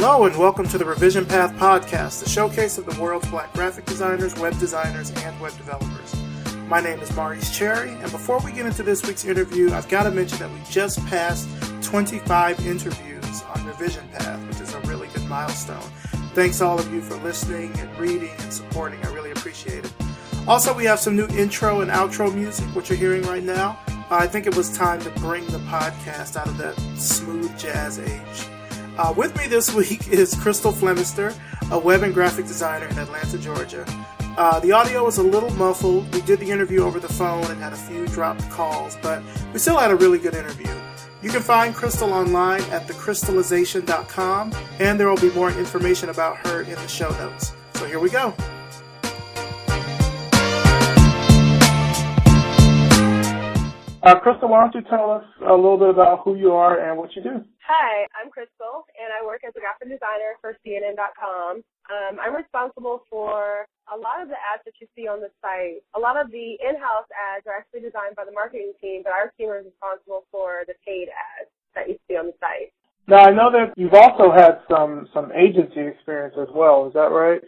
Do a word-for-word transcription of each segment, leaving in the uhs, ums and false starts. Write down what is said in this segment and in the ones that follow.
Hello and welcome to the Revision Path Podcast, the showcase of the world's black graphic designers, web designers, and web developers. My name is Maurice Cherry, and before we get into this week's interview, I've got to mention that we just passed twenty-five interviews on Revision Path, which is a really good milestone. Thanks all of you for listening and reading and supporting. I really appreciate it. Also, we have some new intro and outro music, which you're hearing right now. I think it was time to bring the podcast out of that smooth jazz age. Uh, with me this week is Crystal Flemister, a web and graphic designer in Atlanta, Georgia. Uh, the audio was a little muffled. We did the interview over the phone and had a few dropped calls, but we still had a really good interview. You can find Crystal online at the crystallization dot com, and there will be more information about her in the show notes. So here we go. Uh, Crystal, why don't you tell us a little bit about who you are and what you do? Hi, I'm Crystal, and I work as a graphic designer for C N N dot com. Um, I'm responsible for a lot of the ads that you see on the site. A lot of the in-house ads are actually designed by the marketing team, but our team is responsible for the paid ads that you see on the site. Now, I know that you've also had some, some agency experience as well. Is that right?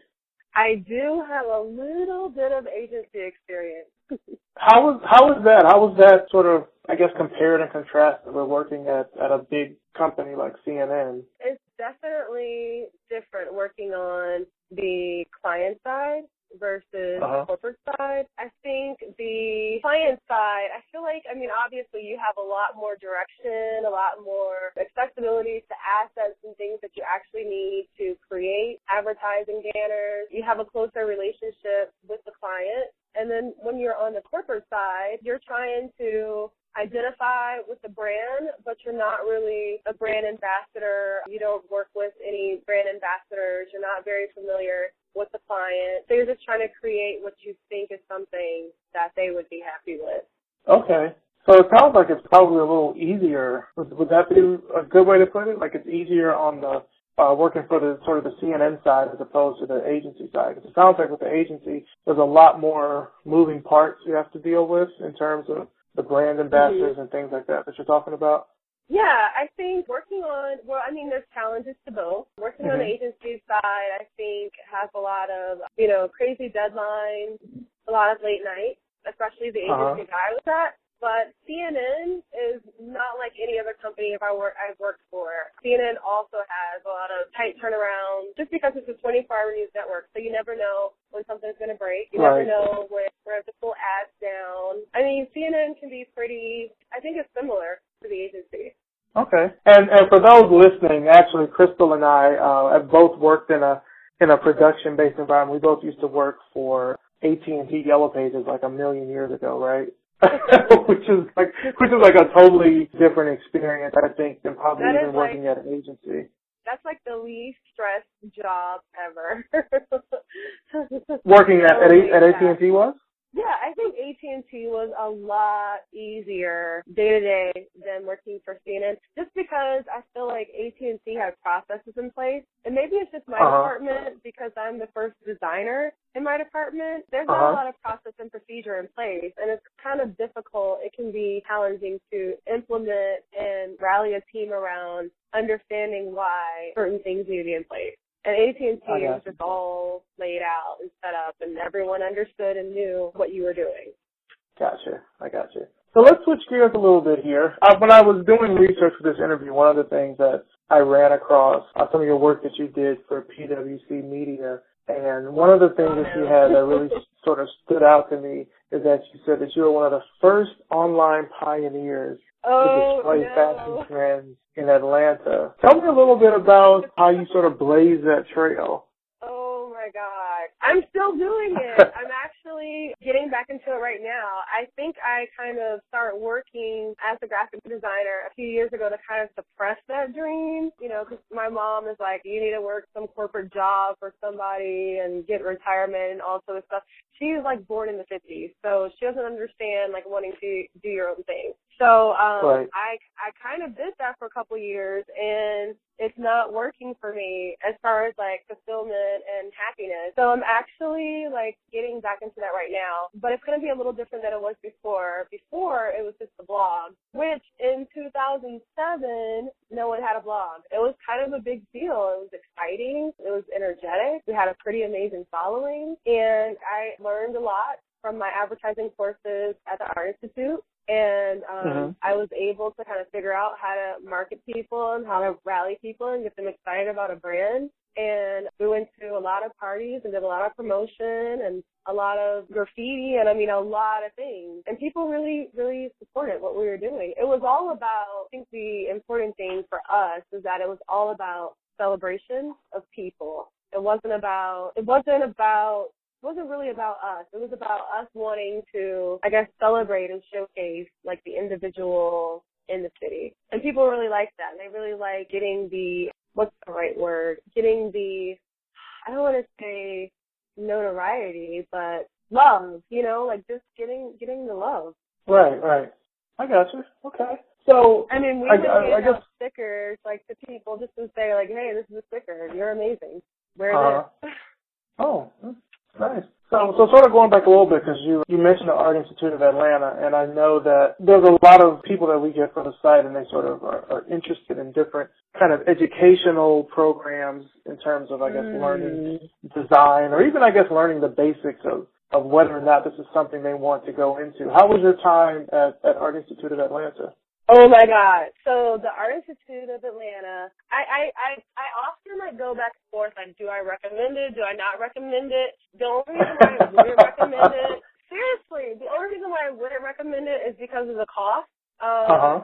I do have a little bit of agency experience. How was how was that? How was that sort of, I guess, compared and contrasted with working at, at a big company like C N N? It's definitely different working on the client side versus uh-huh. corporate side. I think the client side, I feel like, I mean, obviously you have a lot more direction, a lot more accessibility to assets and things that you actually need to create advertising banners. You have a closer relationship with the client. And then when you're on the corporate side, you're trying to identify with the brand, but you're not really a brand ambassador. You don't work with any brand ambassadors. You're not very familiar with the client. So you're just trying to create what you think is something that they would be happy with. Okay. So it sounds like it's probably a little easier. Would, would that be a good way to put it? Like it's easier on the Uh, working for the sort of the C N N side as opposed to the agency side? Because it sounds like with the agency, there's a lot more moving parts you have to deal with in terms of the brand ambassadors mm-hmm. and things like that that you're talking about. Yeah, I think working on, well, I mean, there's challenges to both. Working mm-hmm. on the agency side, I think, has a lot of, you know, crazy deadlines, a lot of late nights, especially the agency uh-huh. that I was at. But C N N is not like any other company if I work, I've worked for. C N N also has a lot of tight turnarounds just because it's a twenty-four hour news network. So you never know when something's going to break. You right. never know when we're going to pull ads down. I mean, C N N can be pretty, I think it's similar to the agency. Okay. And and for those listening, actually, Crystal and I uh, have both worked in a in a production-based environment. We both used to work for A T and T Yellow Pages like a million years ago, right? which is like which is like a totally different experience, I think, than probably that even working like, at an agency. That's like the least stressed job ever. Working at at, at A T and T was? Yeah, I think A T and T was a lot easier day to day than working for C N N, just because I feel like A T and T had processes in place, and maybe it's just my uh-huh. department because I'm the first designer in my department. There's not uh-huh. a lot of process and procedure in place, and it's kind of difficult. It can be challenging to implement and rally a team around understanding why certain things need to be in place. And A T and T was just all laid out and set up, and everyone understood and knew what you were doing. Gotcha. I gotcha. So let's switch gears a little bit here. Uh, when I was doing research for this interview, one of the things that I ran across uh, some of your work that you did for P W C Media, and one of the things that you had that really sort of stood out to me is that you said that you were one of the first online pioneers oh, to display no. fashion trends in Atlanta. Tell me a little bit about how you sort of blazed that trail. Oh, my God. I'm still doing it. I'm actually getting back into it right now. I think I kind of started working as a graphic designer a few years ago to kind of suppress that dream, you know, because my mom is like, you need to work some corporate job for somebody and get retirement and all sort of stuff. She was, like, born in the fifties, so she doesn't understand, like, wanting to do your own thing. So um, right. I I kind of did that for a couple years, and it's not working for me as far as, like, fulfillment and happiness happiness. So I'm actually, like, getting back into that right now. But it's going to be a little different than it was before. Before, it was just a blog, which in two thousand seven, no one had a blog. It was kind of a big deal. It was exciting. It was energetic. We had a pretty amazing following. And I learned a lot from my advertising courses at the Art Institute. And um, mm-hmm. I was able to kind of figure out how to market people and how to rally people and get them excited about a brand. And we went to a lot of parties and did a lot of promotion and a lot of graffiti and, I mean, a lot of things. And people really, really supported what we were doing. It was all about, I think the important thing for us is that it was all about celebration of people. It wasn't about, it wasn't about, it wasn't really about us. It was about us wanting to, I guess, celebrate and showcase, like, the individual in the city. And people really like that. They really like getting the, what's the right word? Getting the, I don't want to say notoriety, but love, you know, like just getting getting the love. Right, right. I got you. Okay. So, I mean, we I, would I, hand I guess, out stickers, like, to people just to say, like, hey, this is a sticker. You're amazing. Wear uh, this. Oh, nice. So, so sort of going back a little bit, because you, you mentioned the Art Institute of Atlanta, and I know that there's a lot of people that we get from the site, and they sort of are, are interested in different kind of educational programs in terms of, I guess, mm. learning design, or even, I guess, learning the basics of, of whether or not this is something they want to go into. How was your time at, at Art Institute of Atlanta? Oh my God. So the Art Institute of Atlanta, I, I, I, I often like go back and forth, like, do I recommend it? Do I not recommend it? The only reason why I wouldn't recommend it, seriously, the only reason why I wouldn't recommend it is because of the cost. Um, uh-huh.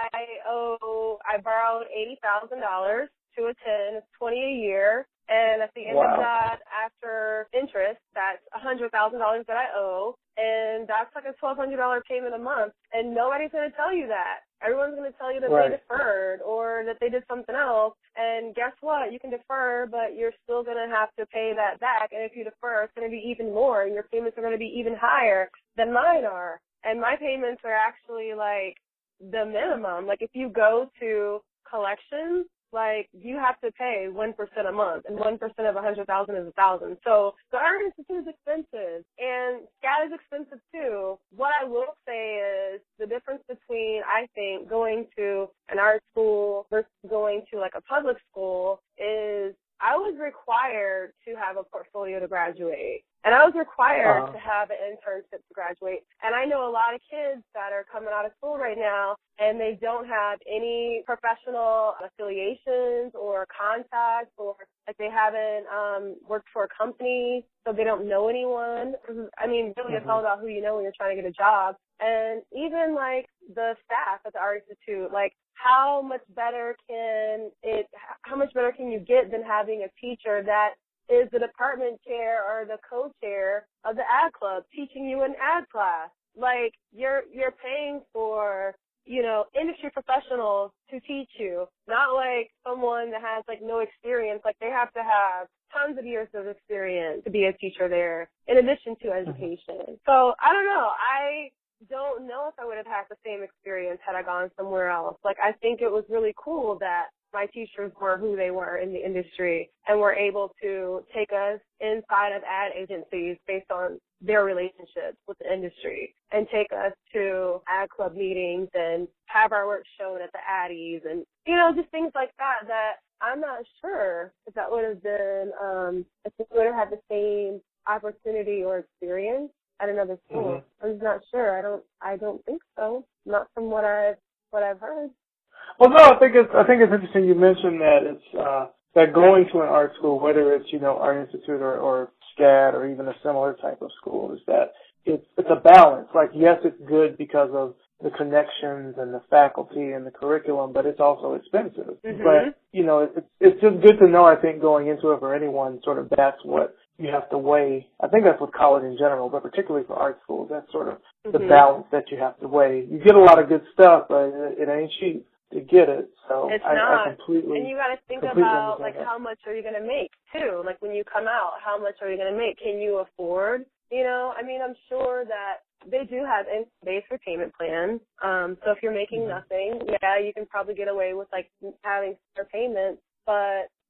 I owe, I borrowed eighty thousand dollars to attend. It's twenty a year. And at the end wow. of that, after interest, that's one hundred thousand dollars that I owe. And that's like a twelve hundred dollars payment a month. And nobody's going to tell you that. Everyone's going to tell you that right. they deferred or that they did something else. And guess what? You can defer, but you're still going to have to pay that back. And if you defer, it's going to be even more. And your payments are going to be even higher than mine are. And my payments are actually like the minimum. Like if you go to collections, like, you have to pay one percent a month, and one percent of one hundred thousand is one thousand. So the Art Institute is expensive, and SCAD is expensive too. What I will say is the difference between, I think, going to an art school versus going to, like, a public school is I was required to have a portfolio to graduate. And I was required uh-huh. to have an internship to graduate. And I know a lot of kids that are coming out of school right now, and they don't have any professional affiliations or contacts, or like they haven't um, worked for a company, so they don't know anyone. I mean, really, mm-hmm. it's all about who you know when you're trying to get a job. And even, like, the staff at the Art Institute, like, how much better can it, how much better can you get than having a teacher that is the department chair or the co-chair of the ad club teaching you an ad class? Like, you're, you're paying for, you know, industry professionals to teach you, not like someone that has, like, no experience. Like, they have to have tons of years of experience to be a teacher there, in addition to education. So, I don't know. I don't know if I would have had the same experience had I gone somewhere else. Like, I think it was really cool that my teachers were who they were in the industry and were able to take us inside of ad agencies based on their relationships with the industry and take us to ad club meetings and have our work shown at the Addies and, you know, just things like that that I'm not sure if that would have been, um, if we would have had the same opportunity or experience at another school. Mm-hmm. I'm just not sure. I don't, I don't think so. Not from what I've, what I've heard. Well, no, I think it's I think it's interesting you mentioned that it's uh, that going to an art school, whether it's you know Art Institute or, or SCAD or even a similar type of school, is that it's it's a balance. Like, yes, it's good because of the connections and the faculty and the curriculum, but it's also expensive. Mm-hmm. But you know, it's it's just good to know. I think going into it for anyone, sort of that's what you have to weigh. I think that's with college in general, but particularly for art schools, that's sort of mm-hmm. the balance that you have to weigh. You get a lot of good stuff, but it, it ain't cheap to get it. So it's I, not. I completely And you got to think about, like, that. How much are you going to make, too? Like, when you come out, how much are you going to make? Can you afford? You know, I mean, I'm sure that they do have base repayment plans. Um, so if you're making mm-hmm. nothing, yeah, you can probably get away with, like, having fair payments. But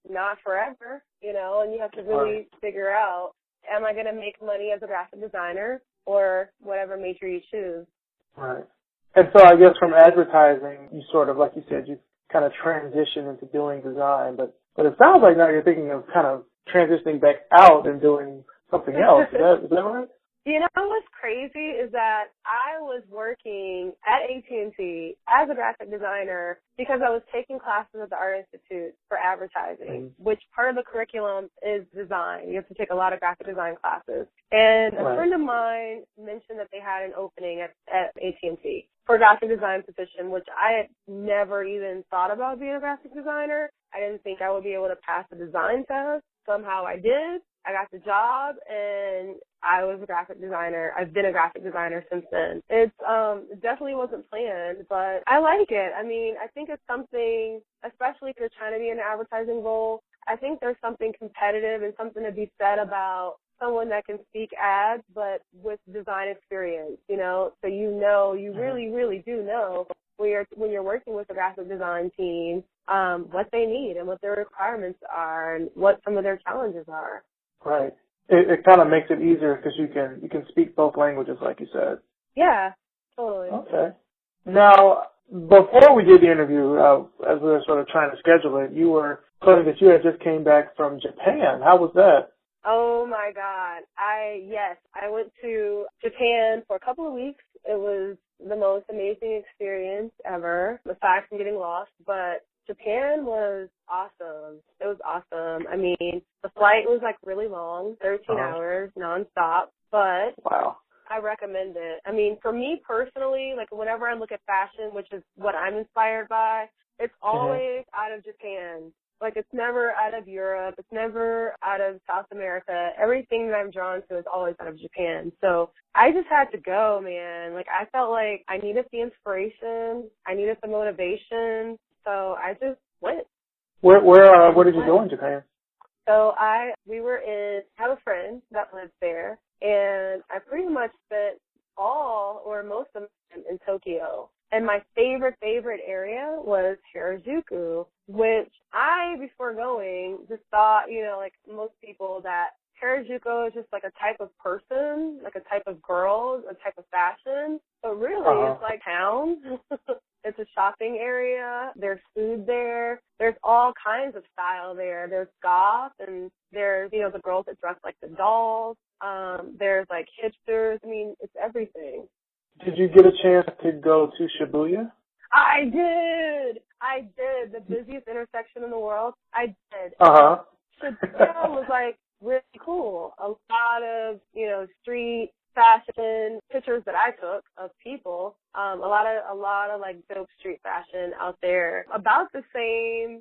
not forever, you know, and you have to really Right. figure out, am I going to make money as a graphic designer or whatever major you choose? Right. And so I guess from advertising, you sort of, like you said, you kind of transition into doing design, but, but it sounds like now you're thinking of kind of transitioning back out and doing something else. Is that, is that right? You know what's crazy is that I was working at A T and T as a graphic designer because I was taking classes at the Art Institute for advertising, mm-hmm. which part of the curriculum is design. You have to take a lot of graphic design classes. And a right. friend of mine mentioned that they had an opening at, at A T and T for a graphic design position, which I had never even thought about being a graphic designer. I didn't think I would be able to pass the design test. Somehow I did. I got the job, and I was a graphic designer. I've been a graphic designer since then. It's um it definitely wasn't planned, but I like it. I mean, I think it's something, especially if you're trying to be in an advertising role, I think there's something competitive and something to be said about someone that can speak ads, but with design experience, you know, so you know, you really, really do know when you're, when you're working with a graphic design team, um, what they need and what their requirements are and what some of their challenges are. Right. It, it kind of makes it easier because you can you can speak both languages, like you said. Yeah, totally. Okay. Now, before we did the interview, uh, as we were sort of trying to schedule it, you were claiming that you had just came back from Japan. How was that? Oh my God. I, yes, I went to Japan for a couple of weeks. It was the most amazing experience ever, aside from getting lost, but Japan was awesome. It was awesome. I mean, the flight was like really long, thirteen uh-huh. hours, nonstop, but wow. I recommend it. I mean, for me personally, like whenever I look at fashion, which is what I'm inspired by, it's always mm-hmm. out of Japan. Like, it's never out of Europe. It's never out of South America. Everything that I'm drawn to is always out of Japan. So I just had to go, man. Like, I felt like I needed the inspiration. I needed the motivation. So I just went. Where where uh, where did you go in Japan? So I we were in. I have a friend that lives there, and I pretty much spent all or most of them in Tokyo. And my favorite favorite area was Harajuku, which I before going just thought, you know, like most people, that Harajuku is just like a type of person, like a type of girl, a type of fashion. But really, uh-huh. it's like town. It's a shopping area. There's food there. There's all kinds of style there. There's goth, and there's, you know, the girls that dress like the dolls. Um, there's like hipsters. I mean, it's everything. Did you get a chance to go to Shibuya? I did. I did. The busiest intersection in the world. I did. Uh-huh. Shibuya was like really cool. A lot of, you know, street fashion pictures that I took of people. Um, a lot of, a lot of like dope street fashion out there. About the same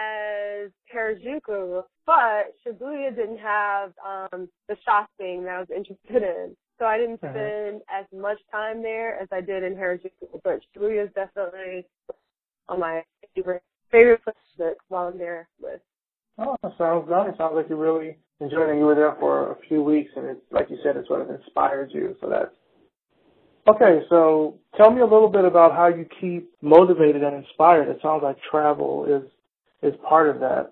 as Harajuku, but Shibuya didn't have um, the shopping that I was interested in. So I didn't spend uh-huh. as much time there as I did in Harajuku, but Shibuya is definitely on my favorite favorite place while I'm there with. Oh, that sounds nice. Sounds like you really enjoyed it. You were there for a few weeks, and it's like you said, it sort of inspired you. So that's okay. So tell me a little bit about how you keep motivated and inspired. It sounds like travel is is part of that.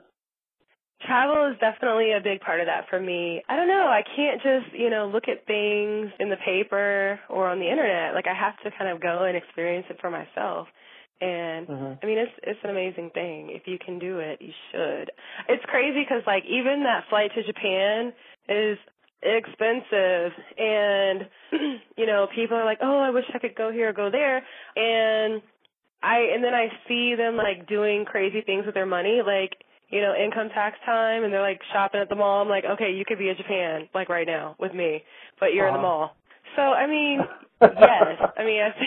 Travel is definitely a big part of that for me. I don't know. I can't just, you know, look at things in the paper or on the internet. Like, I have to kind of go and experience it for myself. And, mm-hmm. I mean, it's it's an amazing thing. If you can do it, you should. It's crazy because, like, even that flight to Japan is expensive. And, you know, people are like, oh, I wish I could go here or go there. And I and then I see them, like, doing crazy things with their money, like, you know, income tax time, and they're, like, shopping at the mall. I'm like, okay, you could be in Japan, like, right now with me, but you're uh-huh. in the mall. So, I mean, yes. I mean, I think,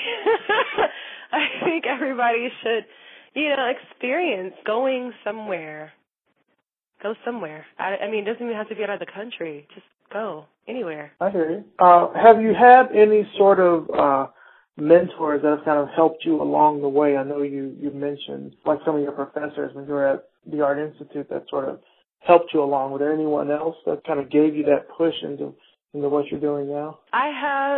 I think everybody should, you know, experience going somewhere. Go somewhere. I, I mean, it doesn't even have to be out of the country. Just go anywhere. I hear you. Uh, have you had any sort of uh, mentors that have kind of helped you along the way? I know you, you mentioned, like, some of your professors when you were at the Art Institute that sort of helped you along. Was there anyone else that kind of gave you that push into, into what you're doing now? I have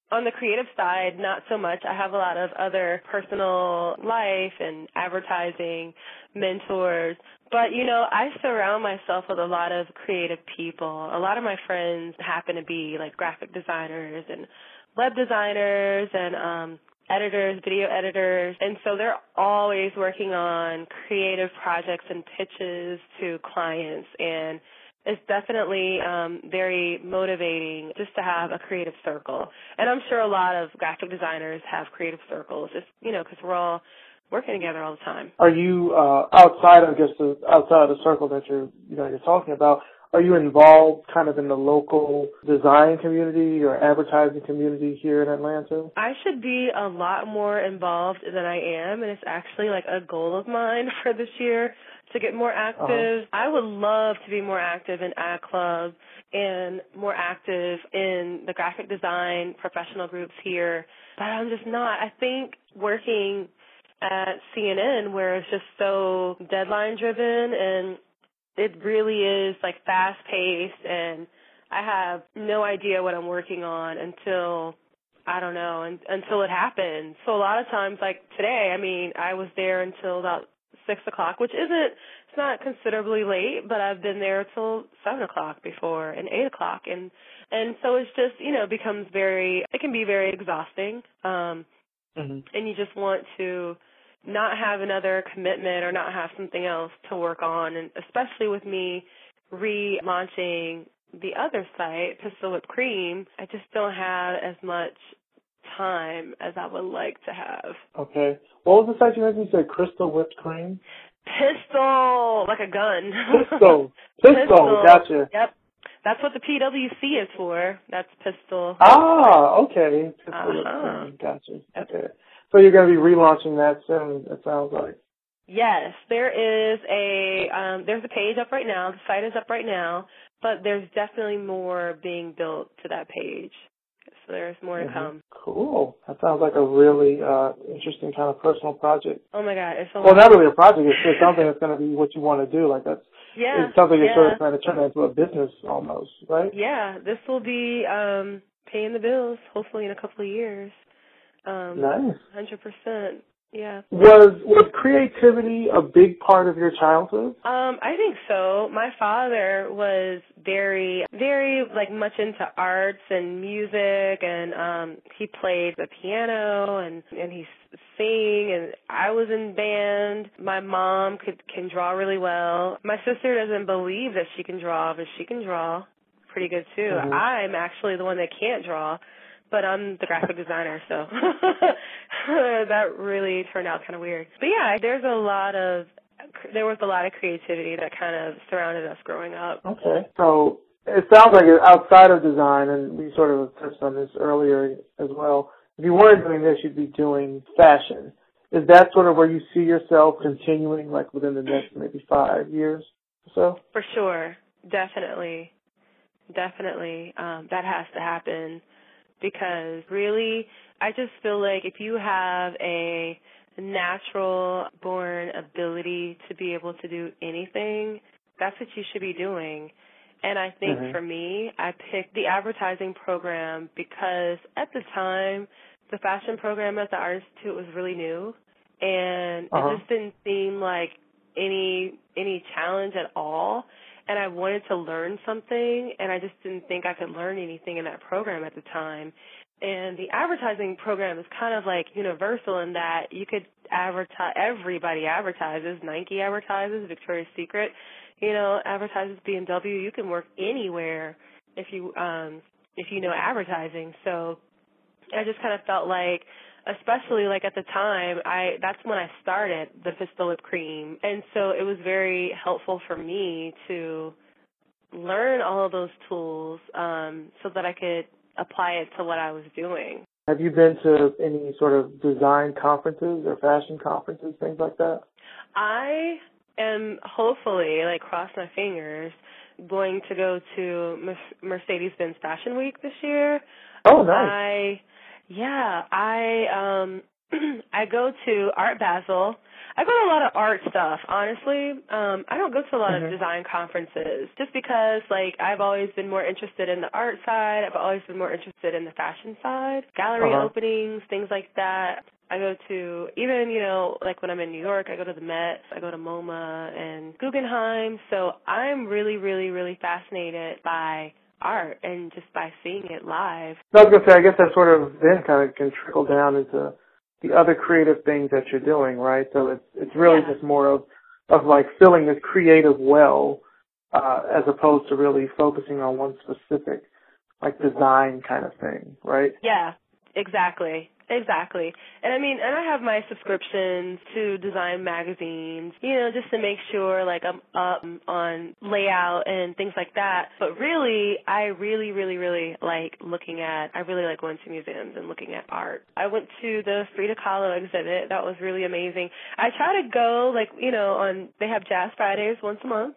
On the creative side, not so much. I have a lot of other personal life and advertising mentors. But, you know, I surround myself with a lot of creative people. A lot of my friends happen to be, like, graphic designers and web designers and um, editors, video editors. And so they're always working on creative projects and pitches to clients. And it's definitely um, very motivating just to have a creative circle. And I'm sure a lot of graphic designers have creative circles, just, you know, because we're all working together all the time. Are you uh, outside, I guess, the, outside of the circle that you're, you know, you're talking about? Are you involved kind of in the local design community or advertising community here in Atlanta? I should be a lot more involved than I am, and it's actually like a goal of mine for this year to get more active. Uh-huh. I would love to be more active in Ad Club and more active in the graphic design professional groups here, but I'm just not. I think working at C N N, where it's just so deadline driven and it really is like fast paced, and I have no idea what I'm working on until, I don't know, un- until it happens. So a lot of times, like today, I mean, I was there until about six o'clock, which isn't, it's not considerably late, but I've been there till seven o'clock before and eight o'clock. And, and so it's just, you know, becomes very, it can be very exhausting. Um, mm-hmm. And you just want to not have another commitment or not have something else to work on. And especially with me relaunching the other site, Pistol Whipped Cream, I just don't have as much time as I would like to have. Okay. What was the site you mentioned? You said Crystal Whipped Cream? Pistol, like a gun. Pistol. Pistol. Pistol. Gotcha. Yep. That's what the P W C is for. That's Pistol. Ah, okay. Pistol uh-huh. Whipped Cream. Gotcha. Okay. So you're going to be relaunching that soon, it sounds like. Yes, there is a um, there's a page up right now. The site is up right now, but there's definitely more being built to that page. So there's more mm-hmm. to come. Cool. That sounds like a really uh, interesting kind of personal project. Oh my God, it's so. Well, not really a project. It's just something that's going to be what you want to do. Like that's. Yeah. It's something you're yeah. sort of trying to turn into a business almost, right? Yeah. This will be um, paying the bills hopefully in a couple of years. Um, nice. one hundred percent. Yeah. Was was creativity a big part of your childhood? Um, I think so. My father was very, very like much into arts and music, and um, he played the piano and and he sang, and I was in band. My mom could can draw really well. My sister doesn't believe that she can draw, but she can draw pretty good too. Mm-hmm. I'm actually the one that can't draw. But I'm the graphic designer, so that really turned out kind of weird. But yeah, there's a lot of, there was a lot of creativity that kind of surrounded us growing up. Okay. So it sounds like outside of design, and we sort of touched on this earlier as well, if you weren't doing this, you'd be doing fashion. Is that sort of where you see yourself continuing, like within the next maybe five years or so? For sure. Definitely. Definitely. Um, that has to happen. Because really, I just feel like if you have a natural born ability to be able to do anything, that's what you should be doing. And I think mm-hmm. for me, I picked the advertising program because at the time, the fashion program at the Art Institute was really new. And uh-huh. it just didn't seem like any any challenge at all. And I wanted to learn something, and I just didn't think I could learn anything in that program at the time. And the advertising program is kind of like universal in that you could advertise, everybody advertises. Nike advertises, Victoria's Secret, you know, advertises B M W. You can work anywhere if you um, if you know advertising. So I just kind of felt like, especially like at the time, I that's when I started the Pistol Whipped Cream. And so it was very helpful for me to learn all of those tools um, so that I could apply it to what I was doing. Have you been to any sort of design conferences or fashion conferences, things like that? I am hopefully, like cross my fingers, going to go to Mercedes-Benz Fashion Week this year. Oh, nice. I... Yeah, I um I go to Art Basel. I go to a lot of art stuff, honestly. Um, I don't go to a lot mm-hmm. of design conferences just because, like, I've always been more interested in the art side. I've always been more interested in the fashion side, gallery uh-huh. openings, things like that. I go to, even, you know, like when I'm in New York, I go to the Met, I go to MoMA and Guggenheim. So I'm really, really, really fascinated by art and just by seeing it live. I was going to say, I guess that sort of then kind of can trickle down into the other creative things that you're doing, right? So it's it's really yeah. just more of, of like filling this creative well uh, as opposed to really focusing on one specific like design kind of thing, right? Yeah, exactly. Exactly. And I mean, and I have my subscriptions to design magazines, you know, just to make sure like I'm up on layout and things like that. But really, I really, really, really like looking at, I really like going to museums and looking at art. I went to the Frida Kahlo exhibit. That was really amazing. I try to go like, you know, on, they have Jazz Fridays once a month.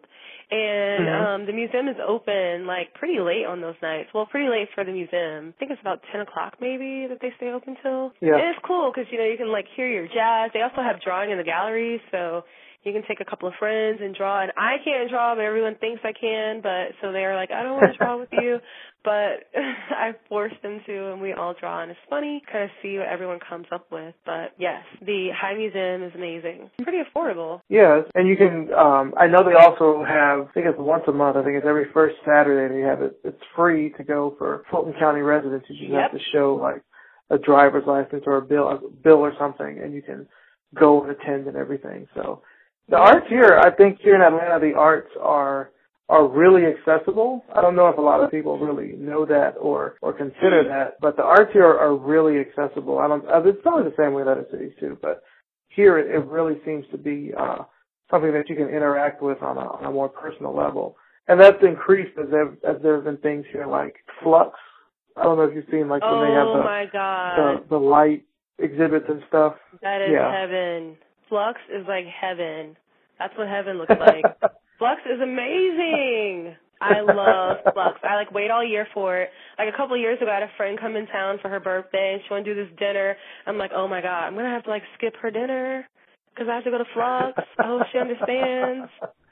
And mm-hmm. um, the museum is open, like, pretty late on those nights. Well, pretty late for the museum. I think it's about ten o'clock, maybe, that they stay open till. Yeah. And it's cool because, you know, you can, like, hear your jazz. They also have drawing in the gallery, so you can take a couple of friends and draw. And I can't draw, but everyone thinks I can. But so they're like, I don't want to draw with you. But I forced them to, and we all draw. And it's funny kind of see what everyone comes up with. But, yes, the High Museum is amazing. Pretty affordable. Yes, and you can, um, I know they also have, I think it's once a month. I think it's every first Saturday they have it. It's free to go for Fulton County residents. You just yep. have to show, like, a driver's license or a bill, a bill or something, and you can go and attend and everything. So the arts here, I think here in Atlanta, the arts are are really accessible. I don't know if a lot of people really know that or, or consider that, but the arts here are, are really accessible. I don't. It's probably the same way in other cities too, but here it, it really seems to be uh, something that you can interact with on a, on a more personal level, and that's increased as there as there have been things here like Flux. I don't know if you've seen like when oh they have the, my God. the the light exhibits and stuff. That is yeah. heaven. Flux is like heaven. That's what heaven looks like. Flux is amazing. I love Flux. I like wait all year for it. Like a couple of years ago, I had a friend come in town for her birthday, and she wanted to do this dinner. I'm like, oh my God, I'm gonna have to like skip her dinner because I have to go to Flux. I hope she understands.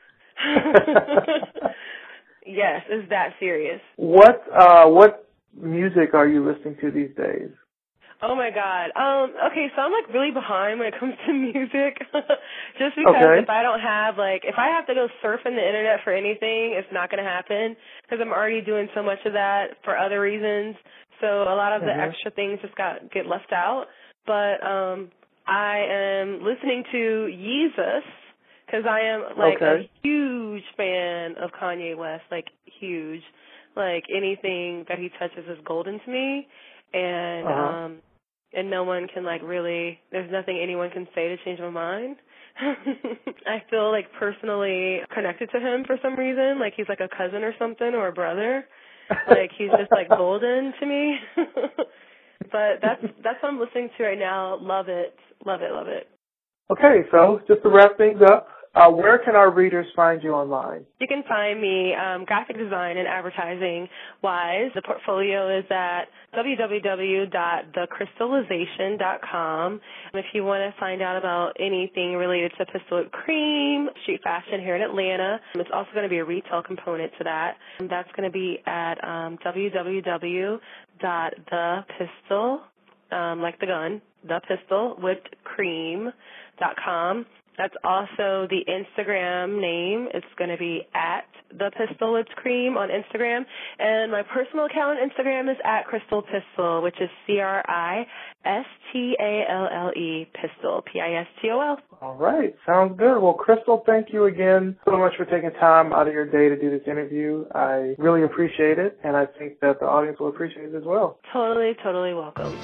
Yes, it's that serious. What uh, what music are you listening to these days? Oh my God. Um, okay, so I'm like really behind when it comes to music. Just because okay. if I don't have like, if I have to go surfing the internet for anything, it's not going to happen because I'm already doing so much of that for other reasons. So a lot of mm-hmm. the extra things just got get left out. But um, I am listening to Yeezus because I am like okay. a huge fan of Kanye West, like huge. Like anything that he touches is golden to me. And uh-huh. um and no one can like really there's nothing anyone can say to change my mind. I feel like personally connected to him for some reason, like he's like a cousin or something or a brother. Like he's just like golden to me. But that's that's what I'm listening to right now. Love it. Love it, love it. Okay, so just to wrap things up, Uh, where can our readers find you online? You can find me um, graphic design and advertising wise. The portfolio is at w w w dot the crystallization dot com. If you want to find out about anything related to Pistol Whipped Cream, street fashion here in Atlanta, it's also going to be a retail component to that. That's going to be at um, w w w dot the pistol, um, like the gun, the pistol whipped cream dot com. That's also the Instagram name. It's going to be at the Pistol Whipped Cream on Instagram. And my personal account on Instagram is at Crystal Pistol, which is C R I S T A L L E, Pistol, P I S T O L. All right. Sounds good. Well, Crystal, thank you again so much for taking time out of your day to do this interview. I really appreciate it, and I think that the audience will appreciate it as well. Totally, totally welcome.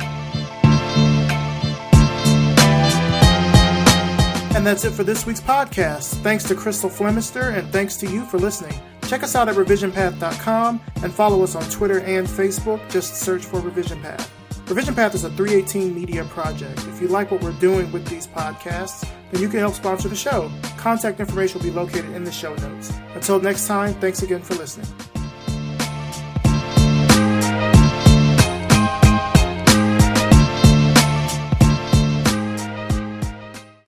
And that's it for this week's podcast. Thanks to Crystal Flemister, and thanks to you for listening. Check us out at revision path dot com and follow us on Twitter and Facebook. Just search for Revision Path. Revision Path is a three eighteen media project. If you like what we're doing with these podcasts, then you can help sponsor the show. Contact information will be located in the show notes. Until next time, thanks again for listening.